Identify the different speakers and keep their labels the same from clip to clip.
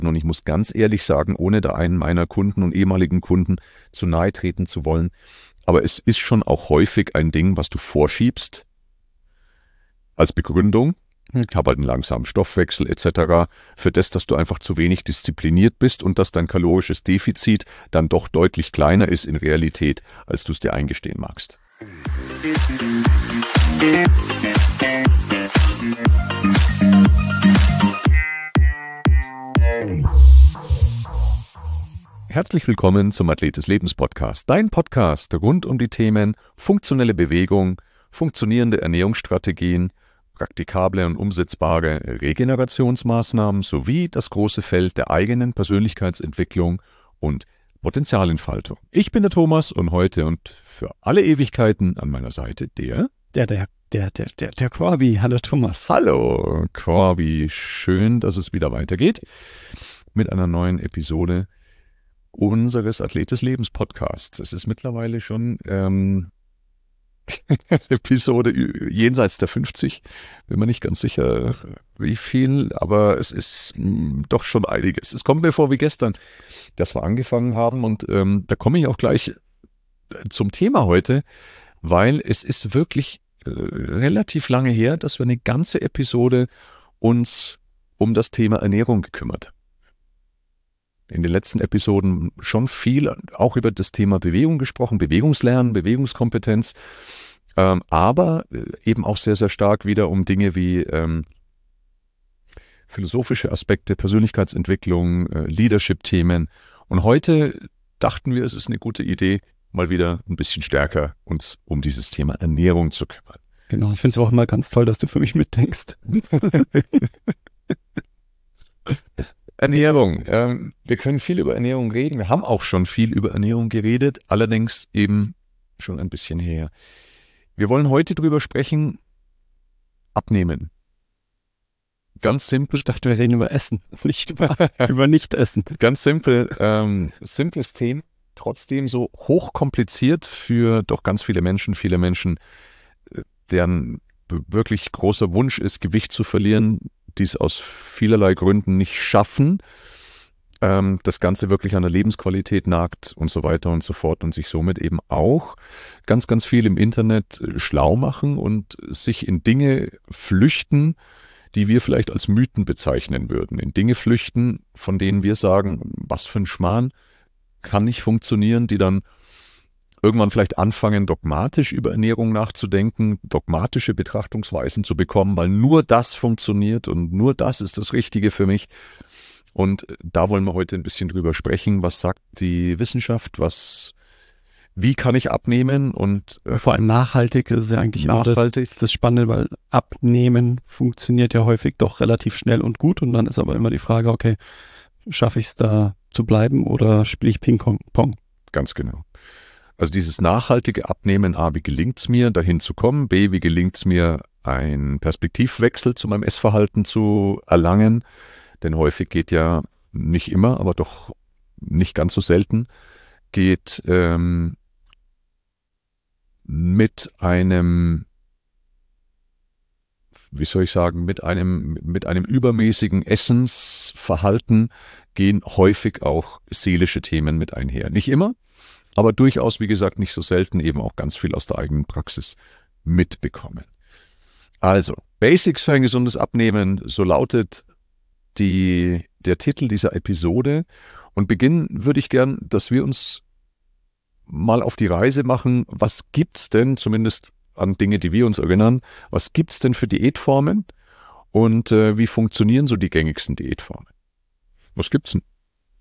Speaker 1: Und ich muss ganz ehrlich sagen, ohne da einen meiner Kunden und ehemaligen Kunden zu nahe treten zu wollen, aber es ist schon auch häufig ein Ding, was du vorschiebst als Begründung. Ich habe halt einen langsamen Stoffwechsel etc. für das, dass du einfach zu wenig diszipliniert bist und dass dein kalorisches Defizit dann doch deutlich kleiner ist in Realität, als du es dir eingestehen magst. Herzlich willkommen zum Athlet des Lebens Podcast, dein Podcast rund um die Themen funktionelle Bewegung, funktionierende Ernährungsstrategien, praktikable und umsetzbare Regenerationsmaßnahmen sowie das große Feld der eigenen Persönlichkeitsentwicklung und Potenzialentfaltung. Ich bin der Thomas und heute und für alle Ewigkeiten an meiner Seite der
Speaker 2: Corby. Hallo Thomas.
Speaker 1: Hallo Corby, schön, dass es wieder weitergeht mit einer neuen Episode unseres Athlet des Lebens Podcasts. Es ist mittlerweile schon Episode jenseits der 50. Bin mir nicht ganz sicher, wie viel, aber es ist doch schon einiges. Es kommt mir vor wie gestern, dass wir angefangen haben und da komme ich auch gleich zum Thema heute, weil es ist wirklich relativ lange her, dass wir eine ganze Episode uns um das Thema Ernährung gekümmert haben. In den letzten Episoden schon viel auch über das Thema Bewegung gesprochen, Bewegungslernen, Bewegungskompetenz, aber eben auch sehr, sehr stark wieder um Dinge wie philosophische Aspekte, Persönlichkeitsentwicklung, Leadership-Themen. Und heute dachten wir, es ist eine gute Idee, mal wieder ein bisschen stärker uns um dieses Thema Ernährung zu kümmern.
Speaker 2: Genau, ich finde es auch immer ganz toll, dass du für mich mitdenkst.
Speaker 1: Ernährung. Wir können viel über Ernährung reden. Wir haben auch schon viel über Ernährung geredet, allerdings eben schon ein bisschen her. Wir wollen heute drüber sprechen, abnehmen. Ganz simpel.
Speaker 2: Ich dachte, wir reden über Essen, nicht über Nicht-Essen.
Speaker 1: Ganz simpel, simples Thema, trotzdem so hochkompliziert für doch ganz viele Menschen, deren wirklich großer Wunsch ist, Gewicht zu verlieren, die es aus vielerlei Gründen nicht schaffen, das Ganze wirklich an der Lebensqualität nagt und so weiter und so fort und sich somit eben auch ganz, ganz viel im Internet schlau machen und sich in Dinge flüchten, die wir vielleicht als Mythen bezeichnen würden. In Dinge flüchten, von denen wir sagen, was für ein Schmarrn, kann nicht funktionieren, die dann irgendwann vielleicht anfangen, dogmatisch über Ernährung nachzudenken, dogmatische Betrachtungsweisen zu bekommen, weil nur das funktioniert und nur das ist das Richtige für mich. Und da wollen wir heute ein bisschen drüber sprechen. Was sagt die Wissenschaft? Wie kann ich abnehmen? Und
Speaker 2: vor allem nachhaltig ist ja eigentlich nachhaltig. Das Spannende, weil Abnehmen funktioniert ja häufig doch relativ schnell und gut. Und dann ist aber immer die Frage, okay, schaffe ich es da zu bleiben oder spiele ich Ping-Pong?
Speaker 1: Ganz genau. Also dieses nachhaltige Abnehmen, A, wie gelingt es mir, dahin zu kommen, B, wie gelingt es mir, einen Perspektivwechsel zu meinem Essverhalten zu erlangen, denn häufig geht ja, nicht immer, aber doch nicht ganz so selten, geht mit einem, wie soll ich sagen, mit einem übermäßigen Essensverhalten gehen häufig auch seelische Themen mit einher. Nicht immer, aber durchaus, wie gesagt, nicht so selten, eben auch ganz viel aus der eigenen Praxis mitbekommen. Also, Basics für ein gesundes Abnehmen, so lautet der Titel dieser Episode. Und beginnen würde ich gern, dass wir uns mal auf die Reise machen, was gibt's denn, zumindest an Dinge, die wir uns erinnern, was gibt's denn für Diätformen und wie funktionieren so die gängigsten Diätformen? Was gibt's denn?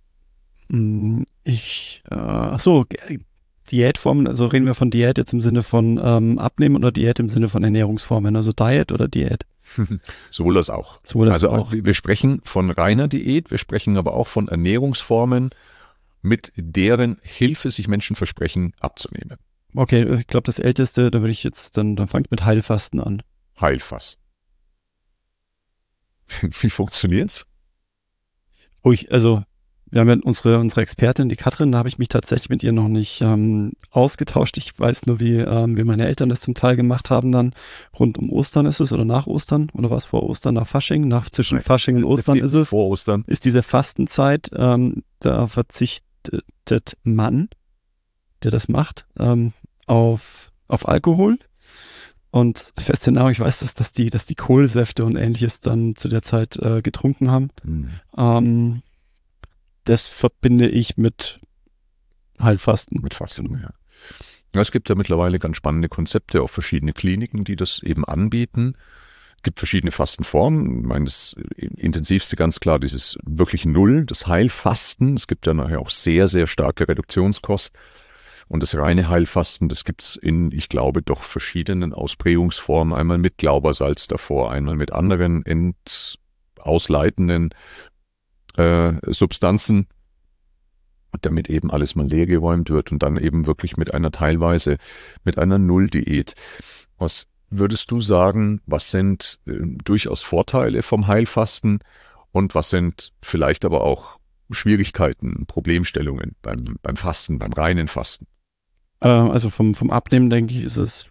Speaker 2: Diätformen, also reden wir von Diät jetzt im Sinne von Abnehmen oder Diät im Sinne von Ernährungsformen, also Diet oder Diät?
Speaker 1: Sowohl das auch. Wir sprechen von reiner Diät, wir sprechen aber auch von Ernährungsformen, mit deren Hilfe sich Menschen versprechen, abzunehmen.
Speaker 2: Okay, ich glaube, das Älteste, da würde ich jetzt, dann fangt mit Heilfasten an.
Speaker 1: Heilfasten. Wie funktioniert's?
Speaker 2: Also wir haben ja unsere Expertin, die Katrin, da habe ich mich tatsächlich mit ihr noch nicht ausgetauscht. Ich weiß nur, wie meine Eltern das zum Teil gemacht haben dann. Rund um Ostern ist es oder nach Ostern oder was vor Ostern, nach Fasching, zwischen Fasching und Ostern ist es.
Speaker 1: Vor Ostern.
Speaker 2: Ist diese Fastenzeit, da verzichtet man, der das macht, auf Alkohol. Und feste Nahrung, ich weiß, dass die Kohlsäfte und Ähnliches dann zu der Zeit getrunken haben. Das verbinde ich mit Heilfasten.
Speaker 1: Mit Fasten, ja. Ja, es gibt ja mittlerweile ganz spannende Konzepte, auch verschiedene Kliniken, die das eben anbieten. Es gibt verschiedene Fastenformen. Ich meine, das intensivste ganz klar dieses wirklich Null, das Heilfasten. Es gibt ja nachher auch sehr, sehr starke Reduktionskost. Und das reine Heilfasten, das gibt's in, ich glaube, doch verschiedenen Ausprägungsformen. Einmal mit Glaubersalz davor, einmal mit anderen ausleitenden Substanzen, damit eben alles mal leergeräumt wird und dann eben wirklich mit einer Nulldiät. Was würdest du sagen, was sind durchaus Vorteile vom Heilfasten und was sind vielleicht aber auch Schwierigkeiten, Problemstellungen beim Fasten, beim reinen Fasten?
Speaker 2: Also vom Abnehmen, denke ich, ist es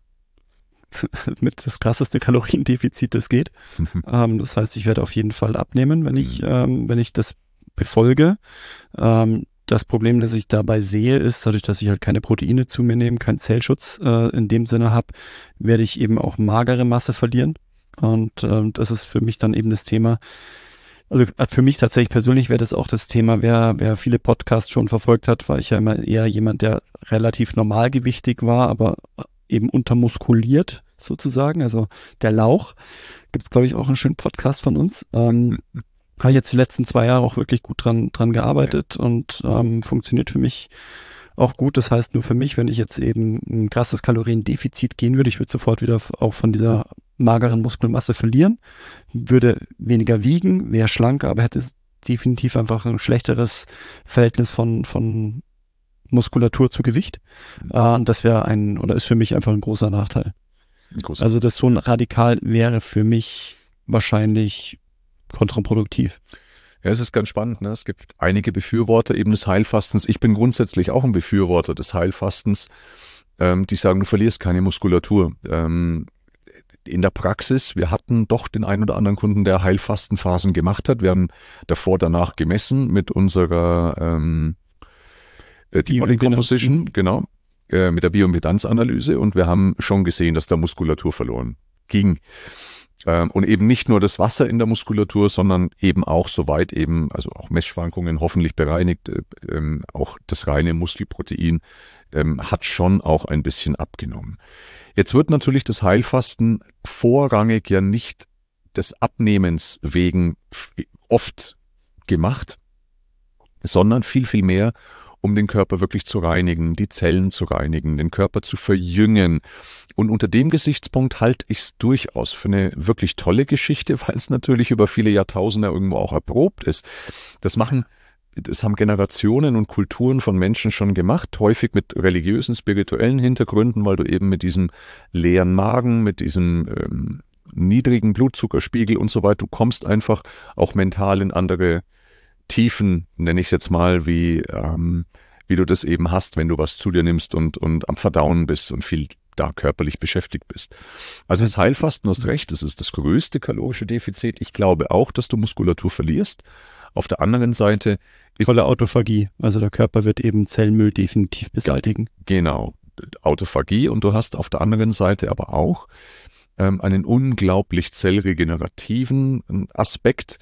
Speaker 2: mit das krasseste Kaloriendefizit, das geht. Das heißt, ich werde auf jeden Fall abnehmen, wenn ich das befolge. Das Problem, das ich dabei sehe, ist, dadurch, dass ich halt keine Proteine zu mir nehme, keinen Zellschutz in dem Sinne habe, werde ich eben auch magere Masse verlieren. Und das ist für mich dann eben das Thema. Also für mich tatsächlich persönlich wäre das auch das Thema, wer viele Podcasts schon verfolgt hat, war ich ja immer eher jemand, der relativ normalgewichtig war, aber eben untermuskuliert sozusagen, also der Lauch. Gibt's, glaube ich, auch einen schönen Podcast von uns. Habe ich jetzt die letzten 2 Jahre auch wirklich gut dran gearbeitet und funktioniert für mich auch gut. Das heißt nur für mich, wenn ich jetzt eben ein krasses Kaloriendefizit gehen würde, ich würde sofort wieder auch von dieser mageren Muskelmasse verlieren, würde weniger wiegen, wäre schlanker, aber hätte definitiv einfach ein schlechteres Verhältnis von Muskulatur zu Gewicht. Und das ist für mich einfach ein großer Nachteil. Also das so ein radikal wäre für mich wahrscheinlich kontraproduktiv.
Speaker 1: Ja, es ist ganz spannend, ne? Es gibt einige Befürworter eben des Heilfastens. Ich bin grundsätzlich auch ein Befürworter des Heilfastens, die sagen, du verlierst keine Muskulatur. In der Praxis, wir hatten doch den einen oder anderen Kunden, der Heilfastenphasen gemacht hat. Wir haben davor, danach gemessen mit unserer Body Composition, genau, mit der Bioimpedanzanalyse und wir haben schon gesehen, dass da Muskulatur verloren ging. Und eben nicht nur das Wasser in der Muskulatur, sondern eben auch soweit eben, also auch Messschwankungen hoffentlich bereinigt, auch das reine Muskelprotein hat schon auch ein bisschen abgenommen. Jetzt wird natürlich das Heilfasten vorrangig ja nicht des Abnehmens wegen oft gemacht, sondern viel, viel mehr, um den Körper wirklich zu reinigen, die Zellen zu reinigen, den Körper zu verjüngen. Und unter dem Gesichtspunkt halte ich es durchaus für eine wirklich tolle Geschichte, weil es natürlich über viele Jahrtausende irgendwo auch erprobt ist. Das haben Generationen und Kulturen von Menschen schon gemacht, häufig mit religiösen, spirituellen Hintergründen, weil du eben mit diesem leeren Magen, mit diesem niedrigen Blutzuckerspiegel und so weiter, du kommst einfach auch mental in andere Tiefen, nenne ich es jetzt mal, wie du das eben hast, wenn du was zu dir nimmst und am Verdauen bist und viel da körperlich beschäftigt bist. Also das Heilfasten, du hast recht, das ist das größte kalorische Defizit. Ich glaube auch, dass du Muskulatur verlierst. Auf der anderen Seite ist
Speaker 2: volle Autophagie, also der Körper wird eben Zellmüll definitiv beseitigen.
Speaker 1: Genau, Autophagie und du hast auf der anderen Seite aber auch einen unglaublich zellregenerativen Aspekt,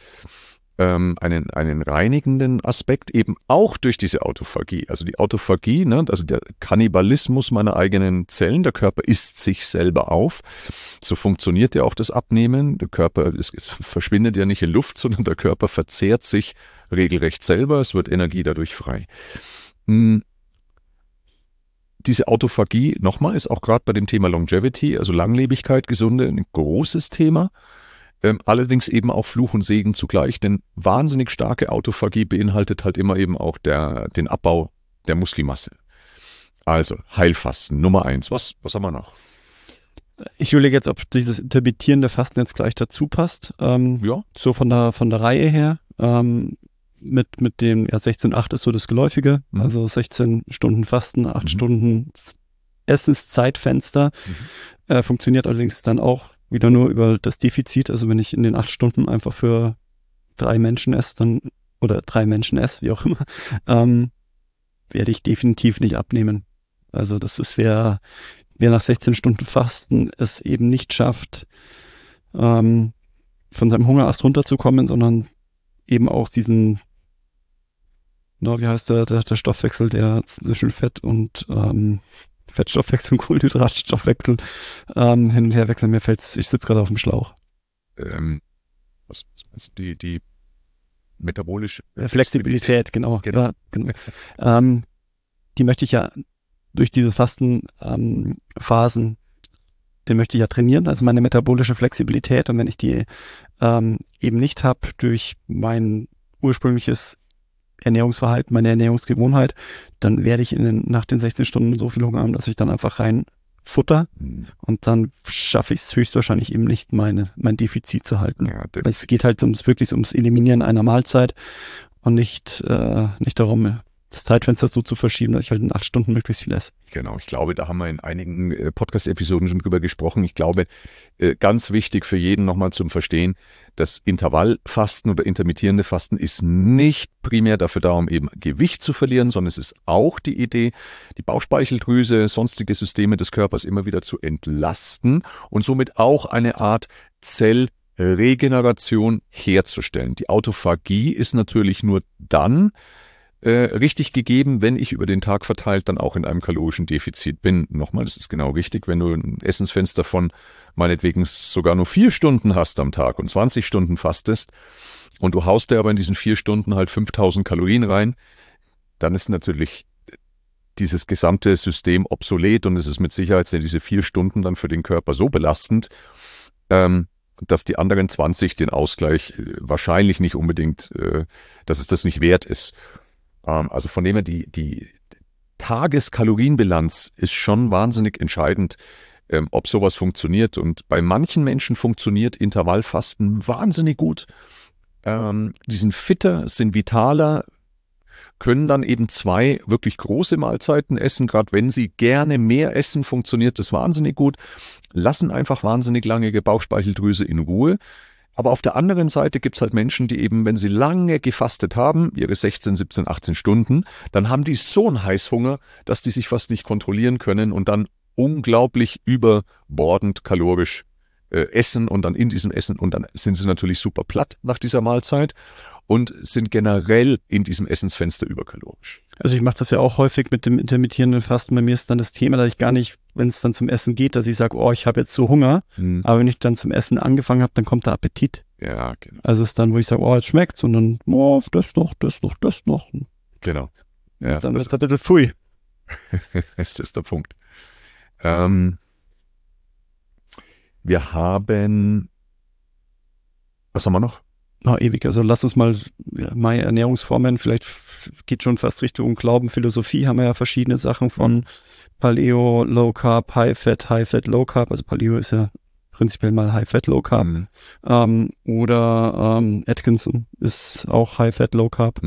Speaker 1: einen reinigenden Aspekt, eben auch durch diese Autophagie. Also die Autophagie, ne, also der Kannibalismus meiner eigenen Zellen, der Körper isst sich selber auf. So funktioniert ja auch das Abnehmen. Der Körper, es verschwindet ja nicht in Luft, sondern der Körper verzehrt sich regelrecht selber. Es wird Energie dadurch frei. Diese Autophagie, nochmal, ist auch gerade bei dem Thema Longevity, also Langlebigkeit, Gesunde, ein großes Thema. Allerdings eben auch Fluch und Segen zugleich, denn wahnsinnig starke Autophagie beinhaltet halt immer eben auch den Abbau der Muskelmasse. Also Heilfasten, Nummer 1. Was haben wir noch?
Speaker 2: Ich überlege jetzt, ob dieses intermittierende Fasten jetzt gleich dazu passt.
Speaker 1: Ja.
Speaker 2: So von der Reihe her. mit dem 16-8 ist so das Geläufige, also 16 Stunden Fasten, 8 Stunden Essenszeitfenster, funktioniert allerdings dann auch wieder nur über das Defizit. Also wenn ich in den 8 Stunden einfach für 3 Menschen esse, oder 3 Menschen esse, wie auch immer, werde ich definitiv nicht abnehmen. Also das ist, wer nach 16 Stunden Fasten es eben nicht schafft, von seinem Hungerast runterzukommen, sondern eben auch diesen, wie heißt der Stoffwechsel, der zwischen Fett und Fettstoffwechsel und Kohlenhydratstoffwechsel hin und her wechseln. Ich sitze gerade auf dem Schlauch.
Speaker 1: Was meinst du, die metabolische
Speaker 2: Flexibilität, genau. Ja, genau. Die möchte ich ja durch diese Fastenphasen, den möchte ich ja trainieren, also meine metabolische Flexibilität. Und wenn ich die eben nicht habe durch mein ursprüngliches Ernährungsverhalten, meine Ernährungsgewohnheit, dann werde ich nach den 16 Stunden so viel Hunger haben, dass ich dann einfach rein futter und dann schaffe ich es höchstwahrscheinlich eben nicht, mein Defizit zu halten. Ja, es geht halt wirklich ums Eliminieren einer Mahlzeit und nicht darum, das Zeitfenster so zu verschieben, dass ich halt in 8 Stunden möglichst viel esse.
Speaker 1: Genau, ich glaube, da haben wir in einigen Podcast-Episoden schon drüber gesprochen. Ich glaube, ganz wichtig für jeden nochmal zum Verstehen, das Intervallfasten oder intermittierende Fasten ist nicht primär dafür da, um eben Gewicht zu verlieren, sondern es ist auch die Idee, die Bauchspeicheldrüse, sonstige Systeme des Körpers immer wieder zu entlasten und somit auch eine Art Zellregeneration herzustellen. Die Autophagie ist natürlich nur dann richtig gegeben, wenn ich über den Tag verteilt dann auch in einem kalorischen Defizit bin. Nochmal, das ist genau richtig, wenn du ein Essensfenster von meinetwegen sogar nur 4 Stunden hast am Tag und 20 Stunden fastest und du haust dir aber in diesen 4 Stunden halt 5000 Kalorien rein, dann ist natürlich dieses gesamte System obsolet und es ist mit Sicherheit sind diese 4 Stunden dann für den Körper so belastend, dass die anderen 20 den Ausgleich wahrscheinlich nicht unbedingt, dass es das nicht wert ist. Also von dem her, die Tageskalorienbilanz ist schon wahnsinnig entscheidend, ob sowas funktioniert. Und bei manchen Menschen funktioniert Intervallfasten wahnsinnig gut. Die sind fitter, sind vitaler, können dann eben 2 wirklich große Mahlzeiten essen. Gerade wenn sie gerne mehr essen, funktioniert das wahnsinnig gut. Lassen einfach wahnsinnig lange die Bauchspeicheldrüse in Ruhe. Aber auf der anderen Seite gibt's halt Menschen, die eben, wenn sie lange gefastet haben, ihre 16, 17, 18 Stunden, dann haben die so einen Heißhunger, dass die sich fast nicht kontrollieren können und dann unglaublich überbordend kalorisch essen und dann in diesem Essen und dann sind sie natürlich super platt nach dieser Mahlzeit und sind generell in diesem Essensfenster überkalorisch.
Speaker 2: Also ich mache das ja auch häufig mit dem intermittierenden Fasten. Bei mir ist dann das Thema, dass ich gar nicht, wenn es dann zum Essen geht, dass ich sage, ich habe jetzt so Hunger. Aber wenn ich dann zum Essen angefangen habe, dann kommt der Appetit.
Speaker 1: Ja, genau.
Speaker 2: Also es ist dann, wo ich sage, jetzt schmeckt's und dann, das noch.
Speaker 1: Genau. Ja,
Speaker 2: dann wird das ein bisschen pfui.
Speaker 1: Das ist der Punkt. Wir haben, was haben wir noch?
Speaker 2: Ewig. Also lass uns mal meine Ernährungsformen, vielleicht geht schon fast Richtung Glauben, Philosophie, haben wir ja verschiedene Sachen von Paleo, Low Carb, High Fat, Low Carb. Also Paleo ist ja prinzipiell mal High Fat, Low Carb. Oder Atkinson ist auch High Fat, Low Carb.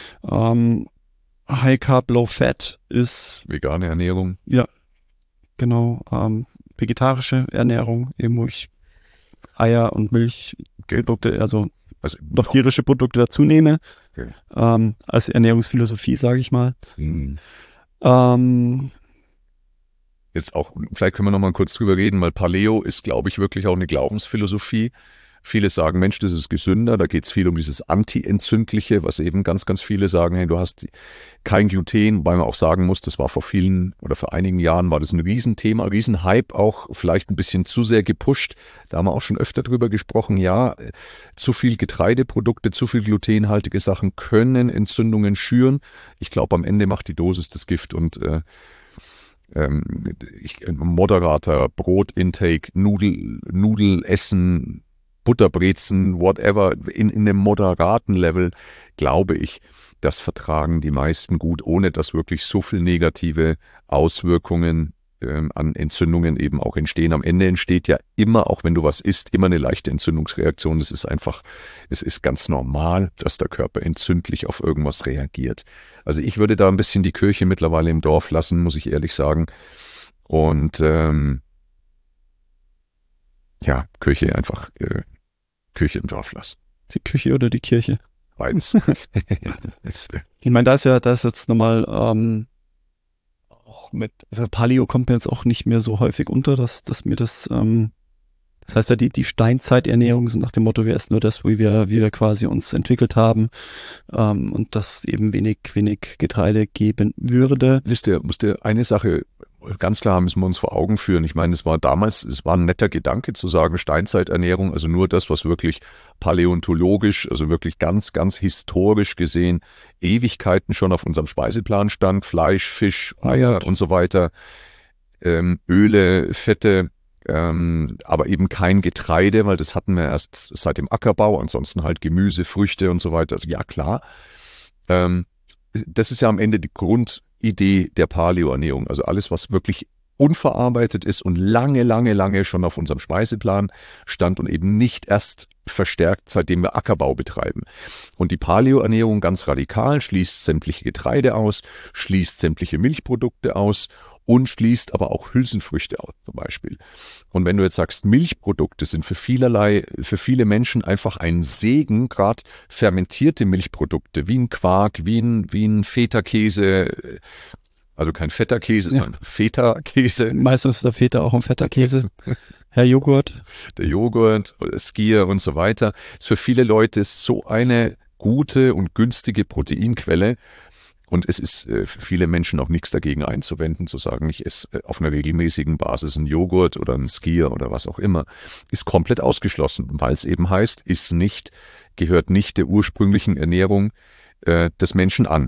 Speaker 2: High Carb, Low Fat ist
Speaker 1: vegane Ernährung.
Speaker 2: Ja, genau. Vegetarische Ernährung, eben wo ich Eier und Milchprodukte, also noch tierische Produkte dazu nehme, okay. Als Ernährungsphilosophie, sage ich mal.
Speaker 1: Jetzt auch, vielleicht können wir noch mal kurz drüber reden, weil Paleo ist, glaube ich, wirklich auch eine Glaubensphilosophie. Viele sagen, Mensch, das ist gesünder, da geht es viel um dieses Anti-Entzündliche, was eben ganz, ganz viele sagen, hey, du hast kein Gluten, wobei man auch sagen muss, das war vor einigen Jahren war das ein Riesenthema, Riesenhype, auch vielleicht ein bisschen zu sehr gepusht. Da haben wir auch schon öfter drüber gesprochen, ja, zu viel Getreideprodukte, zu viel glutenhaltige Sachen können Entzündungen schüren. Ich glaube, am Ende macht die Dosis das Gift und moderater Brotintake, Nudelessen, Butterbrezen, whatever, in einem moderaten Level, glaube ich, das vertragen die meisten gut, ohne dass wirklich so viel negative Auswirkungen an Entzündungen eben auch entstehen. Am Ende entsteht ja immer, auch wenn du was isst, immer eine leichte Entzündungsreaktion. Es ist ganz normal, dass der Körper entzündlich auf irgendwas reagiert. Also ich würde da ein bisschen die Kirche mittlerweile im Dorf lassen, muss ich ehrlich sagen. Und Kirche im Dorf lassen.
Speaker 2: Die Küche oder die Kirche?
Speaker 1: Beides.
Speaker 2: Ich meine, da ist jetzt nochmal auch also Paleo kommt mir jetzt auch nicht mehr so häufig unter, dass mir das heißt ja, die Steinzeiternährung so nach dem Motto, wir essen nur das, wie wir quasi uns entwickelt haben, und das eben wenig Getreide geben würde.
Speaker 1: Musst dir eine Sache ganz klar müssen wir uns vor Augen führen. Ich meine, es war ein netter Gedanke zu sagen, Steinzeiternährung, also nur das, was wirklich paläontologisch, also wirklich ganz, ganz historisch gesehen, Ewigkeiten schon auf unserem Speiseplan stand, Fleisch, Fisch, Eier und so weiter, Öle, Fette, aber eben kein Getreide, weil das hatten wir erst seit dem Ackerbau, ansonsten halt Gemüse, Früchte und so weiter. Also ja, klar. Das ist ja am Ende die Grundidee der Paleo-Ernährung. Also alles, was wirklich unverarbeitet ist und lange, lange, lange schon auf unserem Speiseplan stand und eben nicht erst verstärkt, seitdem wir Ackerbau betreiben. Und die Paleo-Ernährung ganz radikal schließt sämtliche Getreide aus, schließt sämtliche Milchprodukte aus und schließt aber auch Hülsenfrüchte aus zum Beispiel. Und wenn du jetzt sagst, Milchprodukte sind für viele Menschen einfach ein Segen, gerade fermentierte Milchprodukte, wie ein Quark, wie ein Feta-Käse, also kein fetter Käse, sondern Feta-Käse.
Speaker 2: Meistens ist der Feta auch ein fetter Käse. Herr Joghurt.
Speaker 1: Der Joghurt oder Skyr und so weiter. Ist für viele Leute so eine gute und günstige Proteinquelle. Und es ist für viele Menschen auch nichts dagegen einzuwenden, zu sagen, ich esse auf einer regelmäßigen Basis einen Joghurt oder einen Skyr oder was auch immer. Ist komplett ausgeschlossen, weil es eben heißt, gehört nicht der ursprünglichen Ernährung des Menschen an.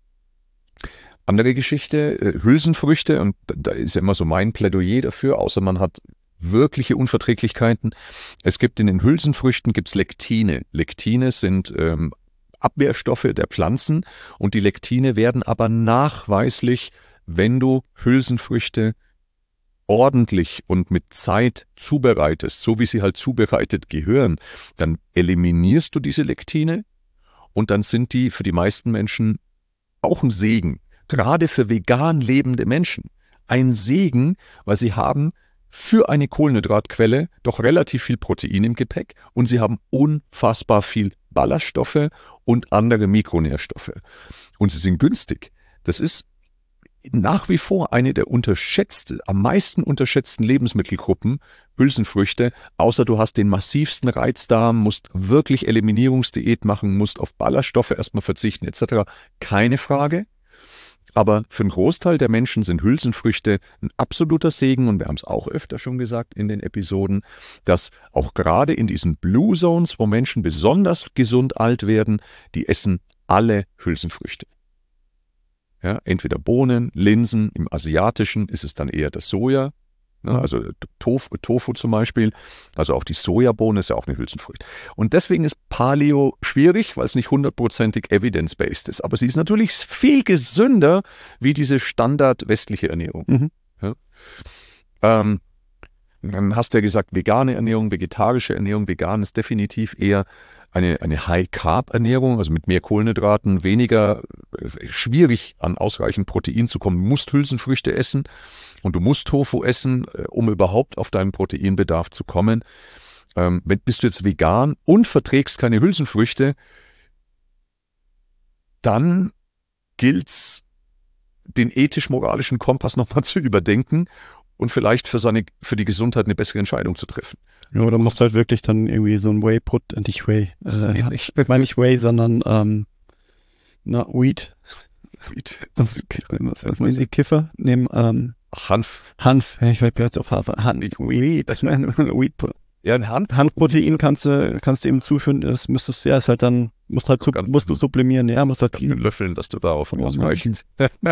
Speaker 1: Andere Geschichte, Hülsenfrüchte, und da ist ja immer so mein Plädoyer dafür, außer man hat wirkliche Unverträglichkeiten. Es gibt in den Hülsenfrüchten Lektine. Lektine sind Abwehrstoffe der Pflanzen und die Lektine werden aber nachweislich, wenn du Hülsenfrüchte ordentlich und mit Zeit zubereitest, so wie sie halt zubereitet gehören, dann eliminierst du diese Lektine und dann sind die für die meisten Menschen auch ein Segen. Gerade für vegan lebende Menschen ein Segen, weil sie haben für eine Kohlenhydratquelle doch relativ viel Protein im Gepäck und sie haben unfassbar viel Ballaststoffe und andere Mikronährstoffe. Und sie sind günstig. Das ist nach wie vor eine der am meisten unterschätzten Lebensmittelgruppen, Hülsenfrüchte, außer du hast den massivsten Reizdarm, musst wirklich Eliminierungsdiät machen, musst auf Ballaststoffe erstmal verzichten etc. Keine Frage. Aber für einen Großteil der Menschen sind Hülsenfrüchte ein absoluter Segen und wir haben es auch öfter schon gesagt in den Episoden, dass auch gerade in diesen Blue Zones, wo Menschen besonders gesund alt werden, die essen alle Hülsenfrüchte. Ja, entweder Bohnen, Linsen, im Asiatischen ist es dann eher das Soja, also Tofu zum Beispiel, also auch die Sojabohne ist ja auch eine Hülsenfrucht. Und deswegen ist Paleo schwierig, weil es nicht 100%ig evidence-based ist. Aber sie ist natürlich viel gesünder wie diese Standard-westliche Ernährung.
Speaker 2: Mhm.
Speaker 1: Ja. Dann hast du ja gesagt, vegane Ernährung, vegetarische Ernährung. Vegan ist definitiv eher eine High-Carb-Ernährung, also mit mehr Kohlenhydraten, weniger schwierig an ausreichend Protein zu kommen. Du musst Hülsenfrüchte essen und du musst Tofu essen, um überhaupt auf deinen Proteinbedarf zu kommen. Bist du jetzt vegan und verträgst keine Hülsenfrüchte, dann gilt's, den ethisch-moralischen Kompass nochmal zu überdenken und vielleicht für die Gesundheit eine bessere Entscheidung zu treffen.
Speaker 2: Ja, oder musst halt wirklich dann irgendwie so ein nicht Whey, ich meine nicht Whey, sondern Weed. Was meinen Sie, Kiffer? Nehmen
Speaker 1: Hanf.
Speaker 2: Ich war jetzt auf Hafer. Weed. Ich meine Weed.
Speaker 1: Ja, ein
Speaker 2: Hanfprotein kannst du eben zuführen, das musst du sublimieren, ja, musst halt
Speaker 1: löffeln, dass du darauf ausreichend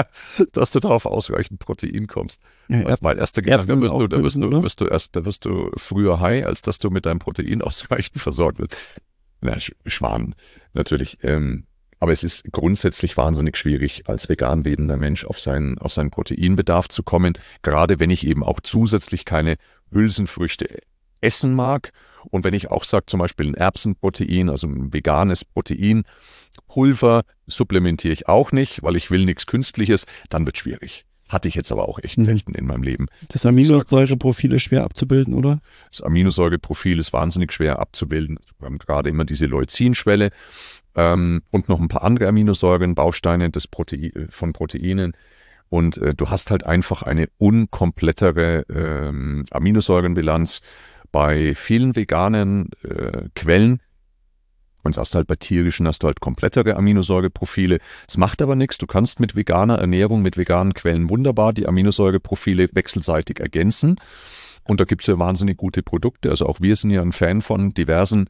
Speaker 1: Protein kommst.
Speaker 2: Ja,
Speaker 1: weil erster Gedanke, da wirst du früher high, als dass du mit deinem Protein ausreichend versorgt wirst. Na, Schwan, natürlich. Aber es ist grundsätzlich wahnsinnig schwierig, als vegan lebender Mensch auf seinen Proteinbedarf zu kommen, gerade wenn ich eben auch zusätzlich keine Hülsenfrüchte essen mag. Und wenn ich auch sage, zum Beispiel ein Erbsenprotein, also ein veganes Proteinpulver, supplementiere ich auch nicht, weil ich will nichts Künstliches, dann wird es schwierig. Hatte ich jetzt aber auch echt selten in meinem Leben.
Speaker 2: Das Aminosäureprofil ist schwer abzubilden, oder?
Speaker 1: Das Aminosäureprofil ist wahnsinnig schwer abzubilden. Wir haben gerade immer diese Leucinschwelle und noch ein paar andere Aminosäuren, Bausteine von Proteinen. Und du hast halt einfach eine unkomplettere Aminosäurenbilanz bei vielen veganen Quellen. Und hast halt bei tierischen hast du halt komplettere Aminosäureprofile. Es macht aber nichts. Du kannst mit veganer Ernährung, mit veganen Quellen wunderbar die Aminosäureprofile wechselseitig ergänzen. Und da gibt es ja wahnsinnig gute Produkte. Also auch wir sind ja ein Fan von diversen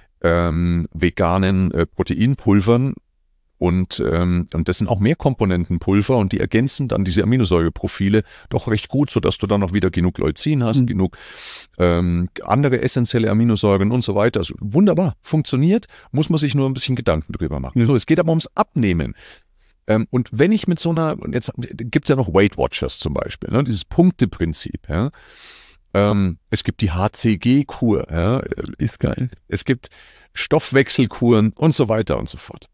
Speaker 1: veganen Proteinpulvern. Und das sind auch Mehrkomponentenpulver und die ergänzen dann diese Aminosäureprofile doch recht gut, sodass du dann auch wieder genug Leucin hast, genug andere essentielle Aminosäuren und so weiter. Also wunderbar, funktioniert, muss man sich nur ein bisschen Gedanken drüber machen. So, es geht aber ums Abnehmen. Und wenn ich mit so einer, jetzt gibt's ja noch Weight Watchers zum Beispiel, ne, dieses Punkteprinzip, ja. Es gibt die HCG-Kur, ja.
Speaker 2: Ist geil.
Speaker 1: Es gibt Stoffwechselkuren und so weiter und so fort.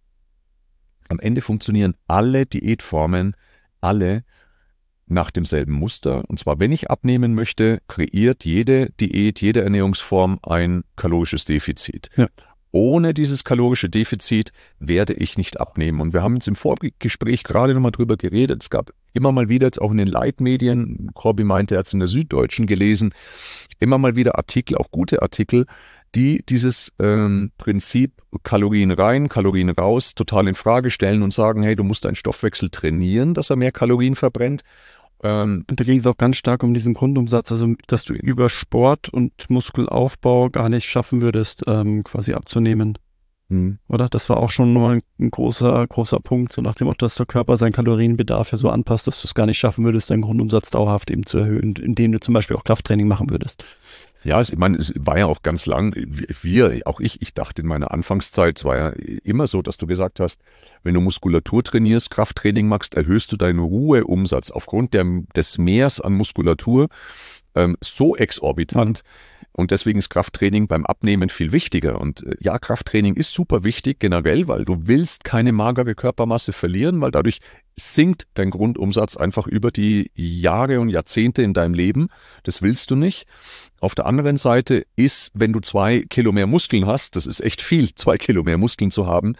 Speaker 1: Am Ende funktionieren alle Diätformen, alle nach demselben Muster. Und zwar, wenn ich abnehmen möchte, kreiert jede Diät, jede Ernährungsform ein kalorisches Defizit. Ja. Ohne dieses kalorische Defizit werde ich nicht abnehmen. Und wir haben jetzt im Vorgespräch gerade nochmal drüber geredet. Es gab immer mal wieder, jetzt auch in den Leitmedien, Corby meinte, er hat es in der Süddeutschen gelesen, immer mal wieder Artikel, auch gute Artikel, die dieses Prinzip Kalorien rein, Kalorien raus total in Frage stellen und sagen, hey, du musst deinen Stoffwechsel trainieren, dass er mehr Kalorien verbrennt.
Speaker 2: Und da ging es auch ganz stark um diesen Grundumsatz, also dass du über Sport und Muskelaufbau gar nicht schaffen würdest, quasi abzunehmen. Oder? Das war auch schon mal ein großer Punkt, so nach dem Motto, dass der Körper seinen Kalorienbedarf ja so anpasst, dass du es gar nicht schaffen würdest, deinen Grundumsatz dauerhaft eben zu erhöhen, indem du zum Beispiel auch Krafttraining machen würdest.
Speaker 1: Ja, ich meine, es war ja auch ganz lang, ich dachte in meiner Anfangszeit, es war ja immer so, dass du gesagt hast, wenn du Muskulatur trainierst, Krafttraining machst, erhöhst du deinen Ruheumsatz aufgrund des Mehrs an Muskulatur so exorbitant. Und deswegen ist Krafttraining beim Abnehmen viel wichtiger. Und ja, Krafttraining ist super wichtig generell, weil du willst keine magere Körpermasse verlieren, weil dadurch sinkt dein Grundumsatz einfach über die Jahre und Jahrzehnte in deinem Leben. Das willst du nicht. Auf der anderen Seite ist, wenn du 2 Kilo mehr Muskeln hast, das ist echt viel, 2 Kilo mehr Muskeln zu haben,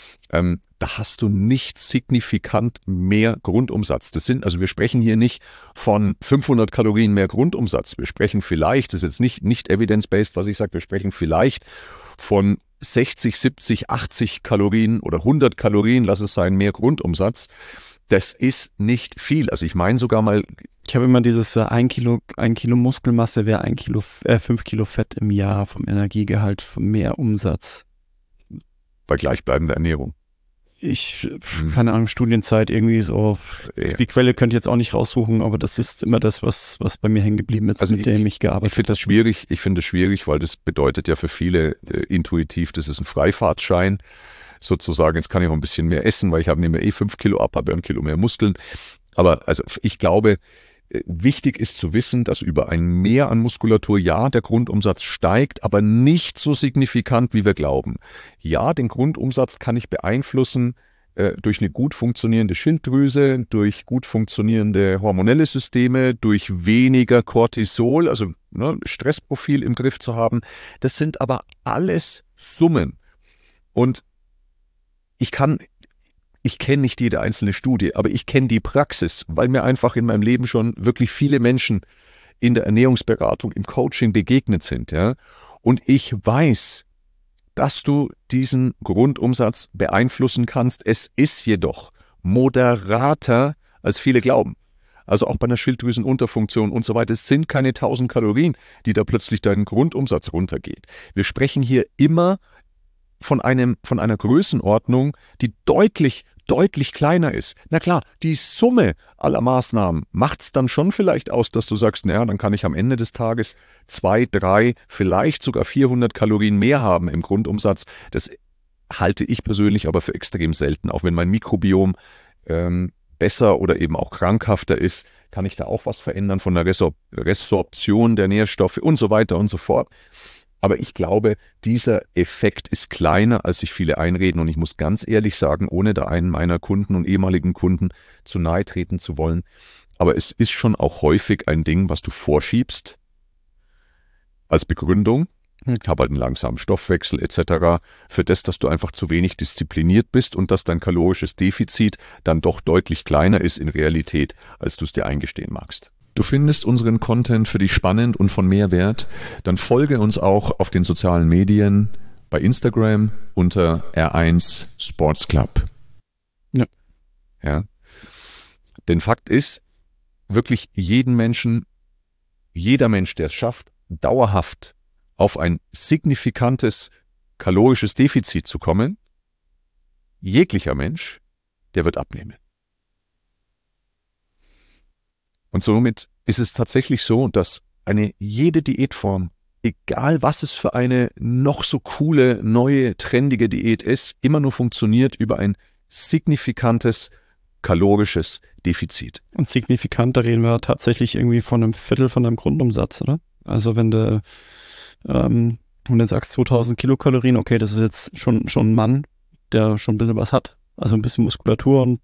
Speaker 1: da hast du nicht signifikant mehr Grundumsatz. Also wir sprechen hier nicht von 500 Kalorien mehr Grundumsatz. Wir sprechen vielleicht, das ist jetzt nicht evidence-based, was ich sage, wir sprechen vielleicht von 60, 70, 80 Kalorien oder 100 Kalorien, lass es sein, mehr Grundumsatz. Das ist nicht viel. Also ich meine sogar mal...
Speaker 2: Ich habe immer dieses 1 Kilo Muskelmasse wäre 5 Kilo Fett im Jahr vom Energiegehalt, vom mehr Umsatz.
Speaker 1: Bei gleichbleibender Ernährung.
Speaker 2: Keine Ahnung, Studienzeit irgendwie so. Ja. Die Quelle könnt ihr jetzt auch nicht raussuchen, aber das ist immer das, was bei mir hängen geblieben ist, also mit dem ich gearbeitet habe.
Speaker 1: Ich finde das schwierig, weil das bedeutet ja für viele intuitiv, das ist ein Freifahrtschein. Sozusagen, jetzt kann ich auch ein bisschen mehr essen, weil ich nehme 5 Kilo ab, habe 1 Kilo mehr Muskeln. Aber also ich glaube, wichtig ist zu wissen, dass über ein Mehr an Muskulatur, ja, der Grundumsatz steigt, aber nicht so signifikant, wie wir glauben. Ja, den Grundumsatz kann ich beeinflussen durch eine gut funktionierende Schilddrüse, durch gut funktionierende hormonelle Systeme, durch weniger Cortisol, also Stressprofil im Griff zu haben. Das sind aber alles Summen. Und ich kenne nicht jede einzelne Studie, aber ich kenne die Praxis, weil mir einfach in meinem Leben schon wirklich viele Menschen in der Ernährungsberatung, im Coaching begegnet sind. Ja? Und ich weiß, dass du diesen Grundumsatz beeinflussen kannst. Es ist jedoch moderater, als viele glauben. Also auch bei einer Schilddrüsenunterfunktion und so weiter. Es sind keine 1000 Kalorien, die da plötzlich deinen Grundumsatz runtergeht. Wir sprechen hier immer von einer Größenordnung, die deutlich kleiner ist. Na klar, die Summe aller Maßnahmen macht es dann schon vielleicht aus, dass du sagst, naja, dann kann ich am Ende des Tages 2, 3, vielleicht sogar 400 Kalorien mehr haben im Grundumsatz. Das halte ich persönlich aber für extrem selten. Auch wenn mein Mikrobiom besser oder eben auch krankhafter ist, kann ich da auch was verändern von der Resorption der Nährstoffe und so weiter und so fort. Aber ich glaube, dieser Effekt ist kleiner, als sich viele einreden. Und ich muss ganz ehrlich sagen, ohne da einen meiner Kunden und ehemaligen Kunden zu nahe treten zu wollen, aber es ist schon auch häufig ein Ding, was du vorschiebst als Begründung. Ich habe halt einen langsamen Stoffwechsel etc. für das, dass du einfach zu wenig diszipliniert bist und dass dein kalorisches Defizit dann doch deutlich kleiner ist in Realität, als du es dir eingestehen magst. Du findest unseren Content für dich spannend und von Mehrwert, dann folge uns auch auf den sozialen Medien, bei Instagram unter R1 Sports Club. Ja. Denn Fakt ist, wirklich jeder Mensch, der es schafft, dauerhaft auf ein signifikantes kalorisches Defizit zu kommen, jeglicher Mensch, der wird abnehmen. Und somit ist es tatsächlich so, dass jede Diätform, egal was es für eine noch so coole, neue, trendige Diät ist, immer nur funktioniert über ein signifikantes kalorisches Defizit.
Speaker 2: Und signifikant, da reden wir tatsächlich irgendwie von einem Viertel von deinem Grundumsatz, oder? Also wenn du sagst 2000 Kilokalorien, okay, das ist jetzt schon ein Mann, der schon ein bisschen was hat, also ein bisschen Muskulatur und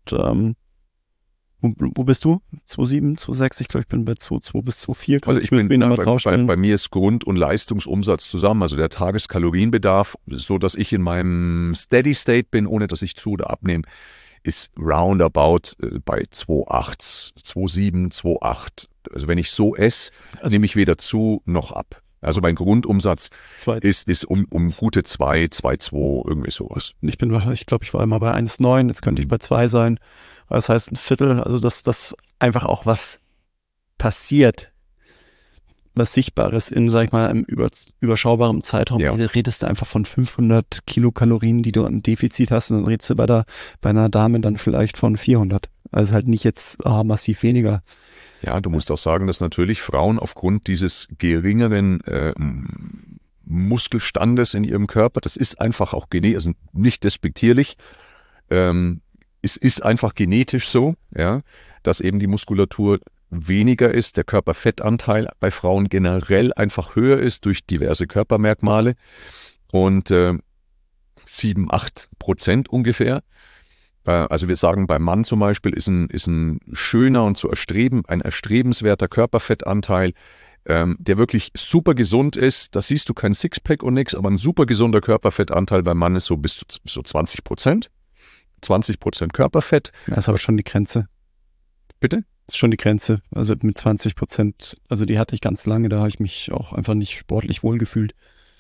Speaker 2: wo bist du? 2,7, 2,6? Ich glaube, ich bin bei 2,2 bis 2,4.
Speaker 1: Also ich bin bei mir ist Grund- und Leistungsumsatz zusammen, also der Tageskalorienbedarf, so dass ich in meinem Steady State bin, ohne dass ich zu oder abnehme, ist roundabout bei 2,8, 2,7, 2,8. Also wenn ich so esse, nehme ich weder zu noch ab. Also mein Grundumsatz ist um gute 2,2, irgendwie sowas.
Speaker 2: Ich glaube, ich war immer bei 1,9, jetzt könnte ich bei 2 sein. Das heißt ein Viertel, also dass einfach auch was passiert, was Sichtbares in, sag ich mal, einem überschaubarem Zeitraum. Ja. Redest du einfach von 500 Kilokalorien, die du im Defizit hast, und dann redest du bei einer Dame dann vielleicht von 400. Also halt nicht jetzt massiv weniger.
Speaker 1: Ja, du musst auch sagen, dass natürlich Frauen aufgrund dieses geringeren Muskelstandes in ihrem Körper, das ist einfach auch also nicht despektierlich, es ist einfach genetisch so, ja, dass eben die Muskulatur weniger ist, der Körperfettanteil bei Frauen generell einfach höher ist durch diverse Körpermerkmale und 7-8% ungefähr. Also wir sagen, beim Mann zum Beispiel ist ein schöner und ein erstrebenswerter Körperfettanteil, der wirklich super gesund ist. Da siehst du kein Sixpack und nix, aber ein super gesunder Körperfettanteil beim Mann ist so bis zu so 20%. 20% Körperfett.
Speaker 2: Das ist aber schon die Grenze.
Speaker 1: Bitte?
Speaker 2: Das ist schon die Grenze. Also mit 20%, also die hatte ich ganz lange, da habe ich mich auch einfach nicht sportlich wohlgefühlt.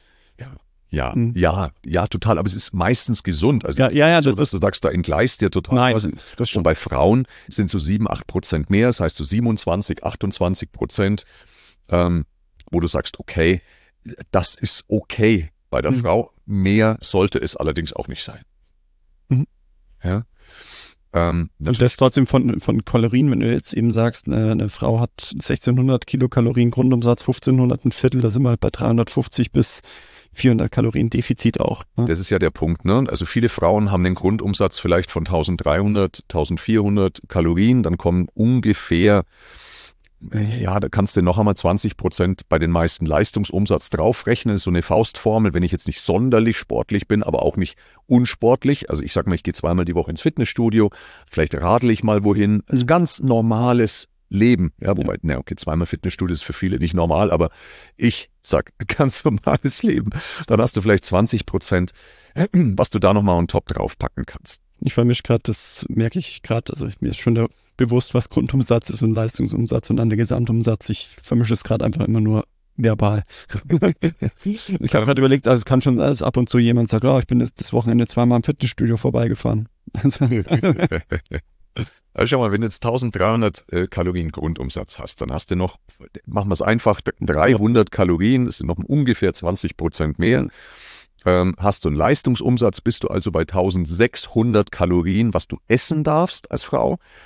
Speaker 1: Ja, total. Aber es ist meistens gesund. Also dass du sagst, da entgleist dir total.
Speaker 2: Nein, das schon.
Speaker 1: Und bei Frauen sind so 7-8% mehr. Das heißt, so 27-28%, wo du sagst, okay, das ist okay bei der Frau. Mehr sollte es allerdings auch nicht sein. Ja.
Speaker 2: Und das trotzdem von Kalorien, wenn du jetzt eben sagst, eine Frau hat 1600 Kilokalorien Grundumsatz, 1500 ein Viertel, da sind wir halt bei 350 bis 400 Kalorien Defizit auch. Ne?
Speaker 1: Das ist ja der Punkt, ne? Also viele Frauen haben den Grundumsatz vielleicht von 1300, 1400 Kalorien, dann kommen ungefähr, ja, da kannst du noch einmal 20% bei den meisten Leistungsumsatz draufrechnen. Das ist so eine Faustformel, wenn ich jetzt nicht sonderlich sportlich bin, aber auch nicht unsportlich. Also ich sag mal, ich gehe zweimal die Woche ins Fitnessstudio, vielleicht radle ich mal wohin. Also ganz normales Leben. Ja, wobei, zweimal Fitnessstudio ist für viele nicht normal, aber ich sag ganz normales Leben. Dann hast du vielleicht 20%, was du da nochmal on top draufpacken kannst.
Speaker 2: Ich vermische gerade, das merke ich gerade, also mir ist schon bewusst, was Grundumsatz ist und Leistungsumsatz und dann der Gesamtumsatz. Ich vermische es gerade einfach immer nur verbal. Ich habe gerade überlegt, also es kann schon alles ab und zu jemand sagt, ich bin jetzt das Wochenende zweimal im Fitnessstudio vorbeigefahren.
Speaker 1: Also schau mal, wenn du jetzt 1300 Kalorien Grundumsatz hast, dann hast du noch, machen wir es einfach, 300 Kalorien, das sind noch ungefähr 20% mehr. Hast du einen Leistungsumsatz, bist du also bei 1600 Kalorien, was du essen darfst als Frau.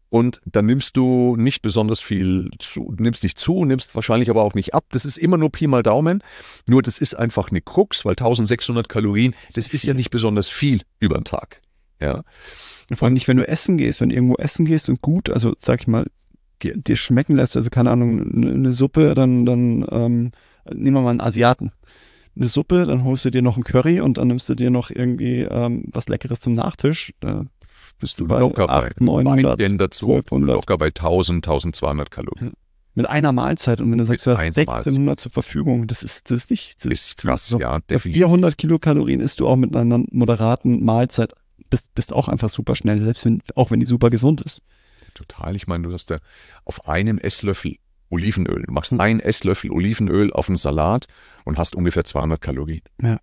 Speaker 1: Und dann nimmst du nicht besonders viel zu, nimmst wahrscheinlich aber auch nicht ab. Das ist immer nur Pi mal Daumen. Nur das ist einfach eine Krux, weil 1600 Kalorien, das ist ja nicht besonders viel über den Tag. Ja.
Speaker 2: Vor allem nicht, wenn du essen gehst, wenn du irgendwo essen gehst und gut, also sag ich mal, dir schmecken lässt, also keine Ahnung, eine Suppe, dann nehmen wir mal einen Asiaten. Eine Suppe, dann holst du dir noch einen Curry und dann nimmst du dir noch irgendwie was Leckeres zum Nachtisch. Da bist du bei
Speaker 1: locker
Speaker 2: 800, 900,
Speaker 1: dazu,
Speaker 2: 1200.
Speaker 1: locker bei 1000, 1200 Kalorien.
Speaker 2: Mit einer Mahlzeit und wenn du sagst, du hast 1600
Speaker 1: Mahlzeit.
Speaker 2: zur Verfügung, das ist nicht. Das
Speaker 1: ist krass,
Speaker 2: so,
Speaker 1: ja,
Speaker 2: definitiv. 400 Kilokalorien isst du auch mit einer moderaten Mahlzeit, bist auch einfach super schnell, selbst wenn die super gesund ist.
Speaker 1: Total, ich meine, du hast da auf einem Esslöffel Olivenöl, du machst einen Esslöffel Olivenöl auf einen Salat und hast ungefähr 200 Kalorien.
Speaker 2: Ja.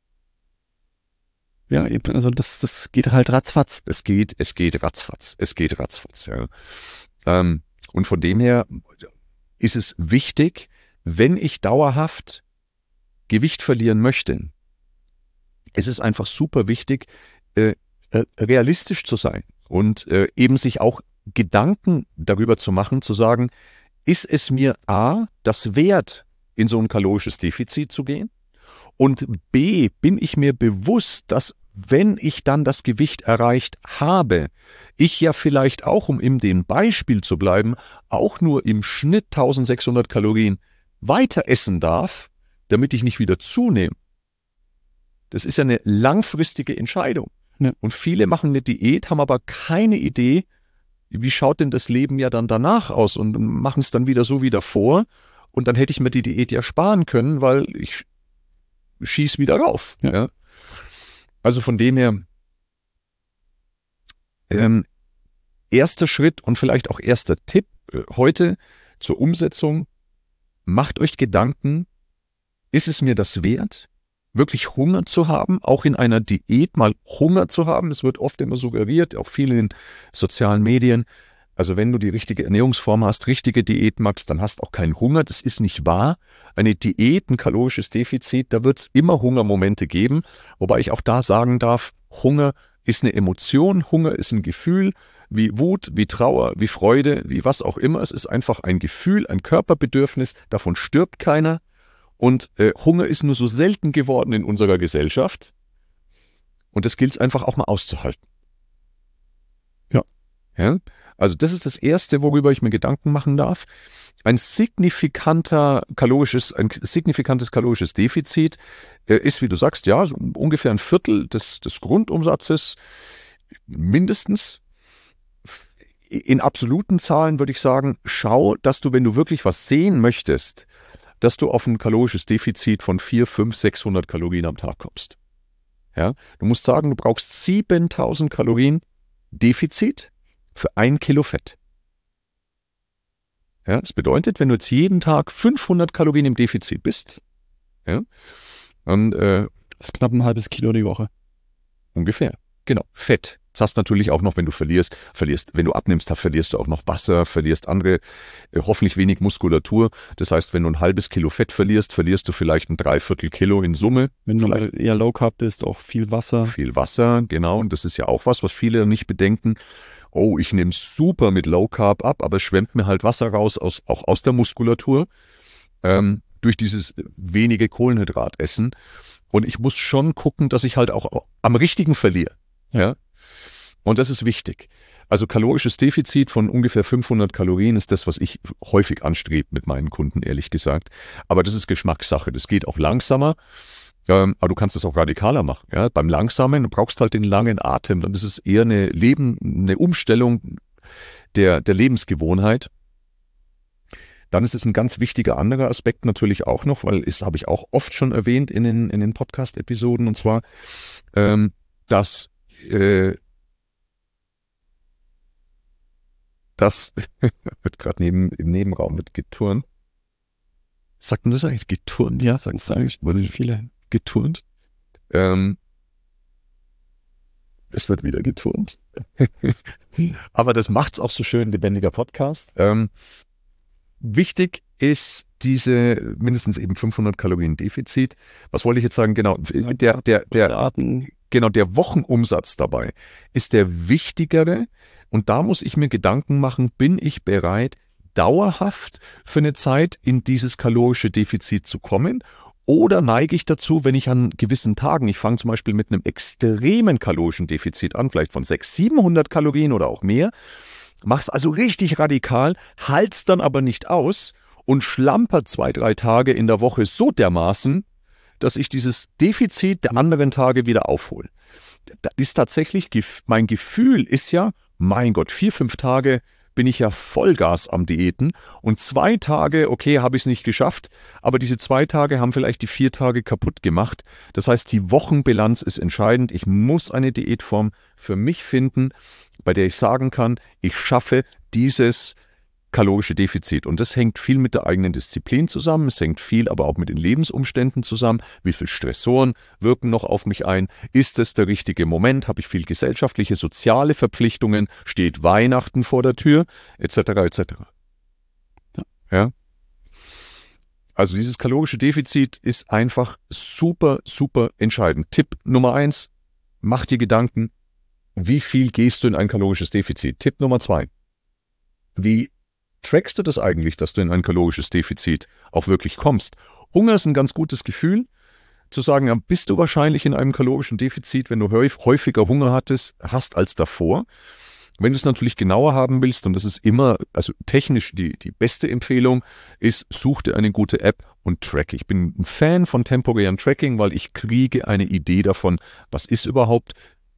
Speaker 2: Ja, also das geht halt ratzfatz.
Speaker 1: Es geht ratzfatz. Ja. Und von dem her ist es wichtig, wenn ich dauerhaft Gewicht verlieren möchte, es ist einfach super wichtig, realistisch zu sein und eben sich auch Gedanken darüber zu machen, zu sagen, ist es mir A, das wert, in so ein kalorisches Defizit zu gehen? Und B, bin ich mir bewusst, dass wenn ich dann das Gewicht erreicht habe, ich ja vielleicht auch, um in dem Beispiel zu bleiben, auch nur im Schnitt 1600 Kalorien weiter essen darf, damit ich nicht wieder zunehme. Das ist ja eine langfristige Entscheidung.
Speaker 2: Ja.
Speaker 1: Und viele machen eine Diät, haben aber keine Idee, wie schaut denn das Leben ja dann danach aus und machen es dann wieder so wie davor. Und dann hätte ich mir die Diät ja sparen können, weil ich schieß wieder rauf.
Speaker 2: Ja.
Speaker 1: Ja. Also von dem her, erster Schritt und vielleicht auch erster Tipp heute zur Umsetzung, macht euch Gedanken, ist es mir das wert, wirklich Hunger zu haben, auch in einer Diät mal Hunger zu haben? Es wird oft immer suggeriert, auch viel in den sozialen Medien. Also wenn du die richtige Ernährungsform hast, richtige Diät machst, dann hast auch keinen Hunger. Das ist nicht wahr. Eine Diät, ein kalorisches Defizit, da wird es immer Hungermomente geben. Wobei ich auch da sagen darf, Hunger ist eine Emotion, Hunger ist ein Gefühl, wie Wut, wie Trauer, wie Freude, wie was auch immer. Es ist einfach ein Gefühl, ein Körperbedürfnis, davon stirbt keiner. Und Hunger ist nur so selten geworden in unserer Gesellschaft. Und das gilt es einfach auch mal auszuhalten. Ja. Also das ist das Erste, worüber ich mir Gedanken machen darf. Ein signifikantes kalorisches Defizit ist, wie du sagst, ja, so ungefähr ein Viertel des Grundumsatzes mindestens. In absoluten Zahlen würde ich sagen, schau, dass du, wenn du wirklich was sehen möchtest, dass du auf ein kalorisches Defizit von 400, 500, 600 Kalorien am Tag kommst. Ja? Du musst sagen, du brauchst 7000 Kalorien Defizit für 1 Kilo Fett. Ja, das bedeutet, wenn du jetzt jeden Tag 500 Kalorien im Defizit bist, ja, dann
Speaker 2: das ist knapp ein halbes Kilo die Woche.
Speaker 1: Ungefähr, genau, Fett. Das hast natürlich auch noch, wenn du verlierst, wenn du abnimmst, verlierst du auch noch Wasser, verlierst andere, hoffentlich wenig Muskulatur. Das heißt, wenn du ein halbes Kilo Fett verlierst, verlierst du vielleicht ein 3/4 Kilo in Summe.
Speaker 2: Wenn du eher Low Carb bist, auch viel Wasser.
Speaker 1: Viel Wasser, genau. Und das ist ja auch was viele nicht bedenken. Oh, ich nehme super mit Low Carb ab, aber es schwemmt mir halt Wasser raus, auch aus der Muskulatur, durch dieses wenige Kohlenhydratessen. Und ich muss schon gucken, dass ich halt auch am Richtigen verliere. Ja. Und das ist wichtig. Also kalorisches Defizit von ungefähr 500 Kalorien ist das, was ich häufig anstrebe mit meinen Kunden, ehrlich gesagt. Aber das ist Geschmackssache. Das geht auch langsamer. Aber du kannst es auch radikaler machen. Ja? Beim Langsamen, du brauchst halt den langen Atem. Dann ist es eher eine Umstellung der Lebensgewohnheit. Dann ist es ein ganz wichtiger anderer Aspekt natürlich auch noch, weil das habe ich auch oft schon erwähnt in den Podcast-Episoden, und zwar, dass das wird gerade im Nebenraum wird geturnt. Sagt man das eigentlich? Geturnt?
Speaker 2: Ja, sagen es eigentlich viele.
Speaker 1: Geturnt. Es wird wieder geturnt. Aber das macht's auch so schön, lebendiger Podcast. Wichtig ist diese mindestens eben 500 Kalorien Defizit. Was wollte ich jetzt sagen? Genau, genau, der Wochenumsatz dabei ist der wichtigere. Und da muss ich mir Gedanken machen, bin ich bereit, dauerhaft für eine Zeit in dieses kalorische Defizit zu kommen? Oder neige ich dazu, wenn ich an gewissen Tagen, ich fange zum Beispiel mit einem extremen kalorischen Defizit an, vielleicht von 600, 700 Kalorien oder auch mehr, mach's also richtig radikal, halt's dann aber nicht aus und schlampert 2, 3 Tage in der Woche so dermaßen, dass ich dieses Defizit der anderen Tage wieder aufhole. Da ist tatsächlich, mein Gefühl ist ja, mein Gott, 4, 5 Tage bin ich ja Vollgas am Diäten und 2 Tage, okay, habe ich es nicht geschafft, aber diese 2 Tage haben vielleicht die 4 Tage kaputt gemacht. Das heißt, die Wochenbilanz ist entscheidend. Ich muss eine Diätform für mich finden, bei der ich sagen kann, ich schaffe dieses kalorische Defizit. Und das hängt viel mit der eigenen Disziplin zusammen, es hängt viel aber auch mit den Lebensumständen zusammen. Wie viele Stressoren wirken noch auf mich ein? Ist es der richtige Moment? Habe ich viel gesellschaftliche, soziale Verpflichtungen? Steht Weihnachten vor der Tür? Etc. etc. Ja. Also dieses kalorische Defizit ist einfach super, super entscheidend. Tipp Nummer 1, mach dir Gedanken, wie viel gehst du in ein kalorisches Defizit? Tipp Nummer 2, wie trackst du das eigentlich, dass du in ein kalorisches Defizit auch wirklich kommst? Hunger ist ein ganz gutes Gefühl, zu sagen, ja, bist du wahrscheinlich in einem kalorischen Defizit, wenn du häufiger Hunger hast als davor. Wenn du es natürlich genauer haben willst, und das ist immer, also technisch die beste Empfehlung, ist, such dir eine gute App und track. Ich bin ein Fan von temporären Tracking, weil ich kriege eine Idee davon, was ist überhaupt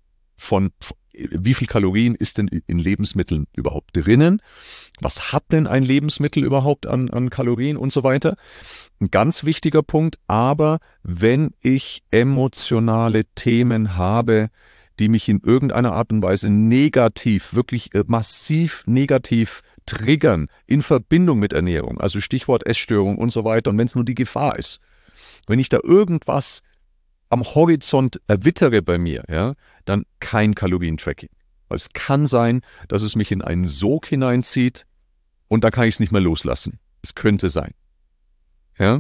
Speaker 1: wie viel Kalorien ist denn in Lebensmitteln überhaupt drinnen? Was hat denn ein Lebensmittel überhaupt an Kalorien und so weiter? Ein ganz wichtiger Punkt, aber wenn ich emotionale Themen habe, die mich in irgendeiner Art und Weise negativ, wirklich massiv negativ triggern, in Verbindung mit Ernährung, also Stichwort Essstörung und so weiter, und wenn es nur die Gefahr ist, wenn ich da irgendwas am Horizont erwittere bei mir, ja, dann kein Kalorientracking. Weil es kann sein, dass es mich in einen Sog hineinzieht und da kann ich es nicht mehr loslassen. Es könnte sein. Ja?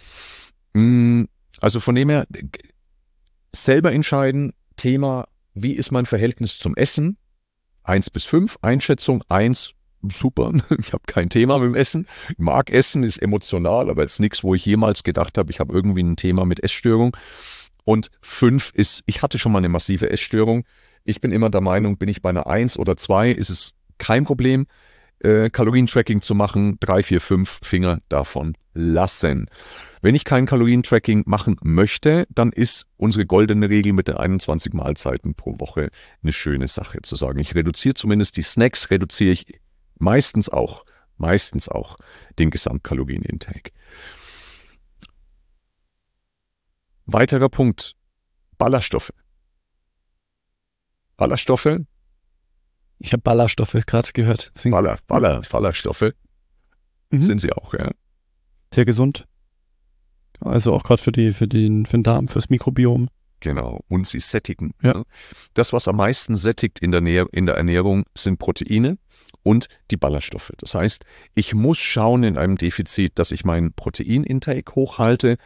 Speaker 1: Also von dem her, selber entscheiden, Thema, wie ist mein Verhältnis zum Essen? 1 bis 5, Einschätzung 1, super, ich habe kein Thema mit dem Essen. Ich mag Essen, ist emotional, aber jetzt nichts, wo ich jemals gedacht habe, ich habe irgendwie ein Thema mit Essstörung. Und 5 ist, ich hatte schon mal eine massive Essstörung. Ich bin immer der Meinung, bin ich bei einer 1 oder 2, ist es kein Problem, Kalorientracking zu machen. 3, 4, 5 Finger davon lassen. Wenn ich kein Kalorientracking machen möchte, dann ist unsere goldene Regel mit den 21 Mahlzeiten pro Woche eine schöne Sache. Zu sagen, ich reduziere zumindest die Snacks, reduziere ich meistens auch den Gesamtkalorienintake. Weiterer Punkt, Ballaststoffe. Ballaststoffe?
Speaker 2: Ich habe Ballaststoffe gerade gehört.
Speaker 1: Ballaststoffe sind sie auch, ja.
Speaker 2: Sehr gesund. Also auch gerade für den Darm, fürs Mikrobiom.
Speaker 1: Genau, und sie sättigen.
Speaker 2: Ja.
Speaker 1: Das, was am meisten sättigt in der Ernährung, sind Proteine und die Ballaststoffe. Das heißt, ich muss schauen in einem Defizit, dass ich meinen Proteinintake hochhalte,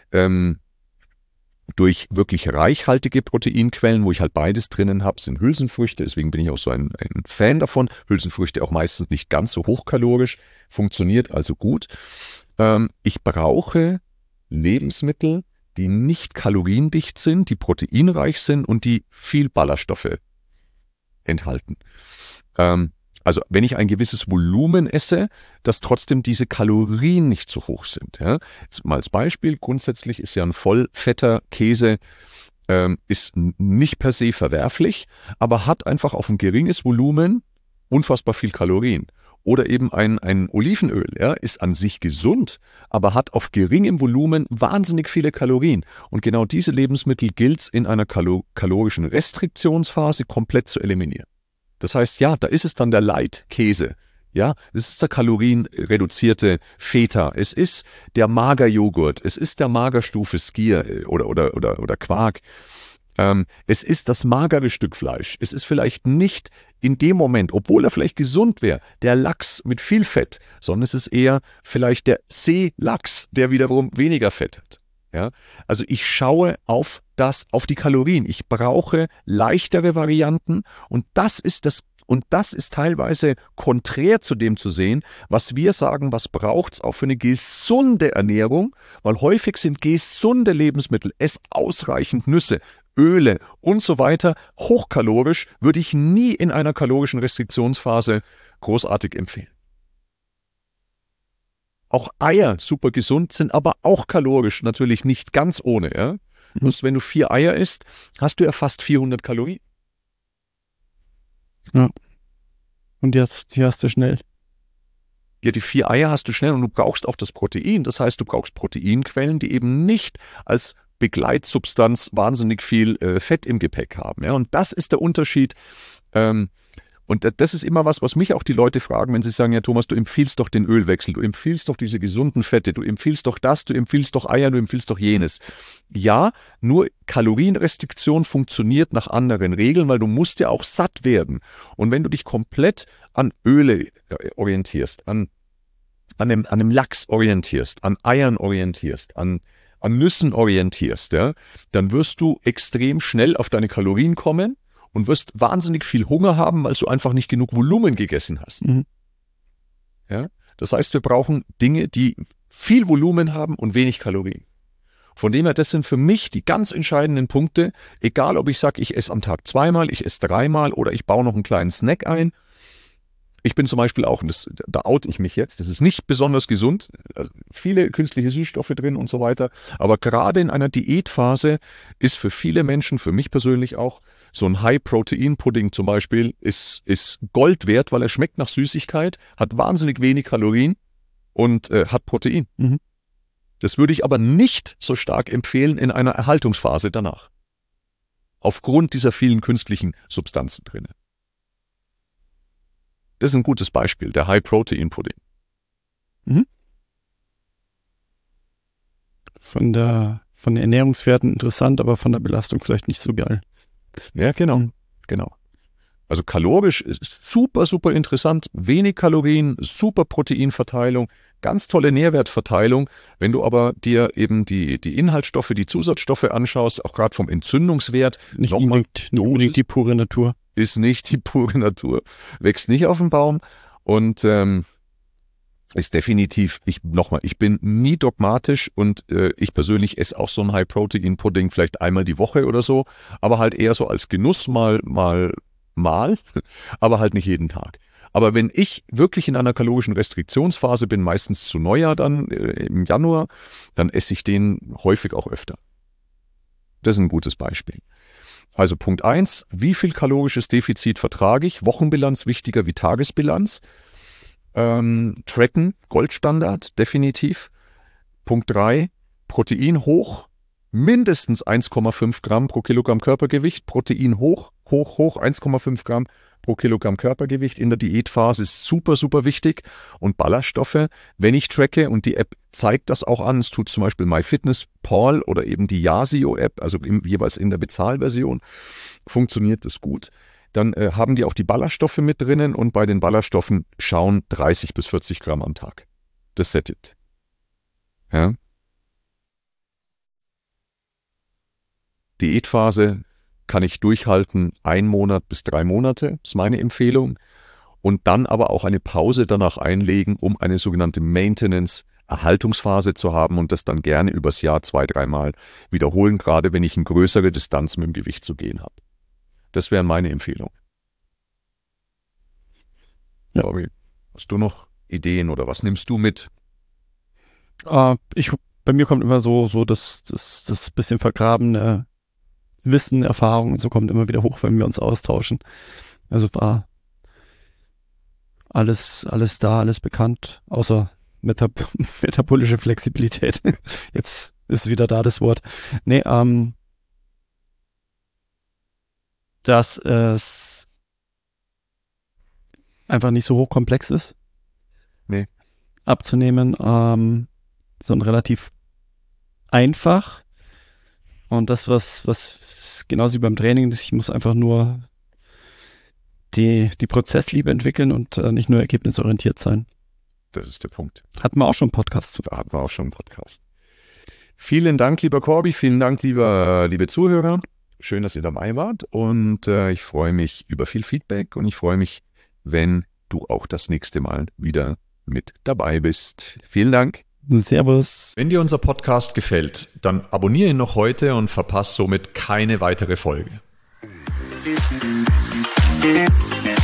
Speaker 1: durch wirklich reichhaltige Proteinquellen, wo ich halt beides drinnen habe, sind Hülsenfrüchte. Deswegen bin ich auch so ein Fan davon. Hülsenfrüchte auch meistens nicht ganz so hochkalorisch, funktioniert also gut. Ich brauche Lebensmittel, die nicht kaloriendicht sind, die proteinreich sind und die viel Ballaststoffe enthalten. Also wenn ich ein gewisses Volumen esse, dass trotzdem diese Kalorien nicht zu hoch sind. Ja. Jetzt mal als Beispiel, grundsätzlich ist ja ein vollfetter Käse ist nicht per se verwerflich, aber hat einfach auf ein geringes Volumen unfassbar viel Kalorien. Oder eben ein Olivenöl, ja, ist an sich gesund, aber hat auf geringem Volumen wahnsinnig viele Kalorien. Und genau diese Lebensmittel gilt es in einer kalorischen Restriktionsphase komplett zu eliminieren. Das heißt, ja, da ist es dann der Light-Käse. Ja, es ist der kalorienreduzierte Feta. Es ist der Magerjoghurt. Es ist der Magerstufe Skier oder Quark. Es ist das magere Stück Fleisch. Es ist vielleicht nicht in dem Moment, obwohl er vielleicht gesund wäre, der Lachs mit viel Fett, sondern es ist eher vielleicht der Seelachs, der wiederum weniger Fett hat. Ja, also ich schaue auf das auf die Kalorien. Ich brauche leichtere Varianten und das ist teilweise konträr zu dem zu sehen, was wir sagen, was braucht es auch für eine gesunde Ernährung, weil häufig sind gesunde Lebensmittel, ess ausreichend Nüsse, Öle und so weiter, hochkalorisch, würde ich nie in einer kalorischen Restriktionsphase großartig empfehlen. Auch Eier, super gesund, sind aber auch kalorisch natürlich nicht ganz ohne. Ja? Bloß wenn du 4 Eier isst, hast du ja fast 400 Kalorien.
Speaker 2: Ja. Und jetzt, die hast du schnell.
Speaker 1: Ja, die 4 Eier hast du schnell und du brauchst auch das Protein. Das heißt, du brauchst Proteinquellen, die eben nicht als Begleitsubstanz wahnsinnig viel Fett im Gepäck haben. Ja? Und das ist der Unterschied. Und das ist immer was mich auch die Leute fragen, wenn sie sagen, ja Thomas, du empfiehlst doch den Ölwechsel, du empfiehlst doch diese gesunden Fette, du empfiehlst doch das, du empfiehlst doch Eier, du empfiehlst doch jenes. Ja, nur Kalorienrestriktion funktioniert nach anderen Regeln, weil du musst ja auch satt werden. Und wenn du dich komplett an Öle orientierst, an einem Lachs orientierst, an Eiern orientierst, an Nüssen orientierst, ja, dann wirst du extrem schnell auf deine Kalorien kommen und wirst wahnsinnig viel Hunger haben, weil du einfach nicht genug Volumen gegessen hast. Mhm. Ja, das heißt, wir brauchen Dinge, die viel Volumen haben und wenig Kalorien. Von dem her, das sind für mich die ganz entscheidenden Punkte, egal ob ich sage, ich esse am Tag 2-mal, ich esse 3-mal oder ich baue noch einen kleinen Snack ein. Ich bin zum Beispiel auch, und da oute ich mich jetzt, das ist nicht besonders gesund, also viele künstliche Süßstoffe drin und so weiter, aber gerade in einer Diätphase ist für viele Menschen, für mich persönlich auch, so ein High-Protein-Pudding zum Beispiel ist Gold wert, weil er schmeckt nach Süßigkeit, hat wahnsinnig wenig Kalorien und hat Protein. Mhm. Das würde ich aber nicht so stark empfehlen in einer Erhaltungsphase danach. Aufgrund dieser vielen künstlichen Substanzen drin. Das ist ein gutes Beispiel, der High-Protein-Pudding.
Speaker 2: Mhm. Von den Ernährungswerten interessant, aber von der Belastung vielleicht nicht so geil.
Speaker 1: Ja, genau. Also kalorisch ist super, super interessant. Wenig Kalorien, super Proteinverteilung, ganz tolle Nährwertverteilung. Wenn du aber dir eben die Inhaltsstoffe, die Zusatzstoffe anschaust, auch gerade vom Entzündungswert.
Speaker 2: Nicht unbedingt die pure Natur.
Speaker 1: Ist nicht die pure Natur. Wächst nicht auf dem Baum und ist definitiv, ich bin nie dogmatisch und ich persönlich esse auch so einen High-Protein-Pudding vielleicht einmal die Woche oder so, aber halt eher so als Genuss mal, aber halt nicht jeden Tag. Aber wenn ich wirklich in einer kalorischen Restriktionsphase bin, meistens zu Neujahr dann im Januar, dann esse ich den häufig auch öfter. Das ist ein gutes Beispiel. Also Punkt 1, wie viel kalorisches Defizit vertrage ich? Wochenbilanz wichtiger wie Tagesbilanz. Tracken, Goldstandard, definitiv. Punkt 3, Protein hoch, mindestens 1,5 Gramm pro Kilogramm Körpergewicht. Protein hoch, 1,5 Gramm pro Kilogramm Körpergewicht in der Diätphase ist super, super wichtig. Und Ballaststoffe, wenn ich tracke, und die App zeigt das auch an, es tut zum Beispiel MyFitnessPal oder eben die Yazio-App, also jeweils in der Bezahlversion, funktioniert das gut. Dann haben die auch die Ballaststoffe mit drinnen und bei den Ballaststoffen schauen 30 bis 40 Gramm am Tag. Das settet. Ja. Diätphase kann ich durchhalten 1 Monat bis 3 Monate, ist meine Empfehlung. Und dann aber auch eine Pause danach einlegen, um eine sogenannte Maintenance-Erhaltungsphase zu haben und das dann gerne übers Jahr 2-3 Mal wiederholen, gerade wenn ich eine größere Distanz mit dem Gewicht zu gehen habe. Das wären meine Empfehlungen. Ja. Sorry. Hast du noch Ideen oder was nimmst du mit?
Speaker 2: Bei mir kommt immer so das bisschen vergrabene Wissen, Erfahrung und so kommt immer wieder hoch, wenn wir uns austauschen. Also war alles da, alles bekannt, außer metabolische Flexibilität. Jetzt ist wieder da das Wort. Nee, dass es einfach nicht so hochkomplex ist.
Speaker 1: Nee.
Speaker 2: Abzunehmen, sondern relativ einfach. Und das, was genauso wie beim Training, ich muss einfach nur die Prozessliebe entwickeln und nicht nur ergebnisorientiert sein.
Speaker 1: Das ist der Punkt.
Speaker 2: Hatten wir auch schon einen Podcast zu.
Speaker 1: Da hatten wir auch schon einen Podcast. Vielen Dank, lieber Corby, vielen Dank, liebe Zuhörer. Schön, dass ihr dabei wart und ich freue mich über viel Feedback und ich freue mich, wenn du auch das nächste Mal wieder mit dabei bist. Vielen Dank.
Speaker 2: Servus.
Speaker 1: Wenn dir unser Podcast gefällt, dann abonniere ihn noch heute und verpasse somit keine weitere Folge.